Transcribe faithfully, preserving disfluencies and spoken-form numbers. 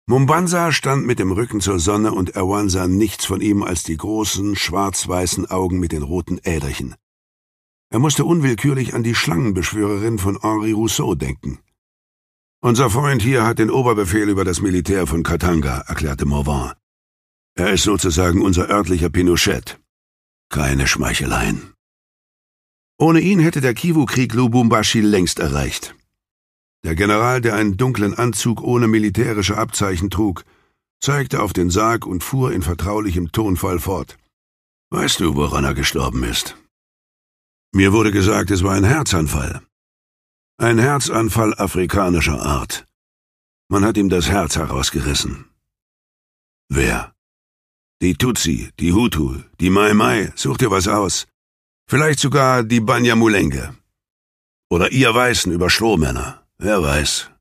Mumbanza stand mit dem Rücken zur Sonne und Erwan sah nichts von ihm als die großen, schwarz-weißen Augen mit den roten Äderchen. Er musste unwillkürlich an die Schlangenbeschwörerin von Henri Rousseau denken. »Unser Freund hier hat den Oberbefehl über das Militär von Katanga«, erklärte Morvan. »Er ist sozusagen unser örtlicher Pinochet. Keine Schmeicheleien.« Ohne ihn hätte der Kivu-Krieg Lubumbashi längst erreicht. Der General, der einen dunklen Anzug ohne militärische Abzeichen trug, zeigte auf den Sarg und fuhr in vertraulichem Tonfall fort. »Weißt du, woran er gestorben ist?« »Mir wurde gesagt, es war ein Herzanfall. Ein Herzanfall afrikanischer Art. Man hat ihm das Herz herausgerissen.« »Wer?« »Die Tutsi, die Hutu, die Mai Mai, such dir was aus. Vielleicht sogar die Banyamulenge. Oder ihr Weißen über Strohmänner, wer weiß.«